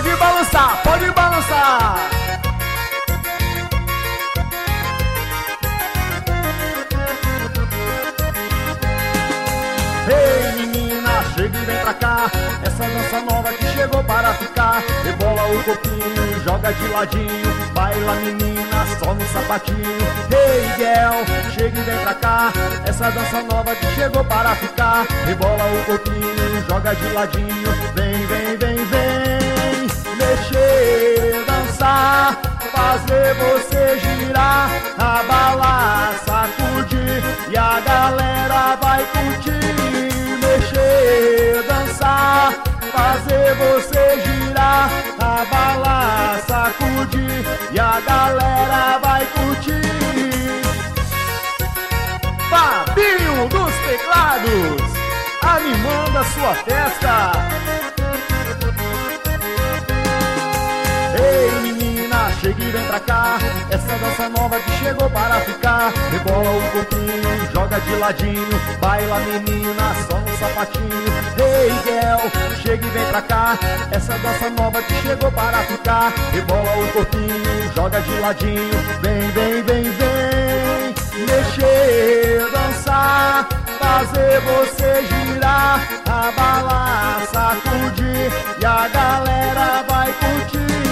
Pode balançar, pode balançar. Ei menina, chega e vem pra cá, essa dança nova que chegou para ficar. Rebola o corpinho, joga de ladinho, baila menina, só no sapatinho. Hey girl, chega e vem pra cá, essa dança nova que chegou para ficar. Rebola o corpinho, joga de ladinho, vem, vem, vem, vem. Mexer, dançar, fazer você girar, abalar, sacudir e a galera vai curtir. Mexer, dançar, fazer você girar, abalar, sacudir e a galera vai curtir. Fabinho dos Teclados, animando a sua festa. Ei menina, chega e vem pra cá, essa dança nova que chegou para ficar. Rebola o corpinho, joga de ladinho, baila menina, só no sapatinho. Hey girl, chega e vem pra cá, essa dança nova que chegou para ficar. Rebola o corpinho, joga de ladinho, vem, vem, vem, vem. Mexer, dançar, fazer você girar, abalar, sacudir e a galera vai curtir.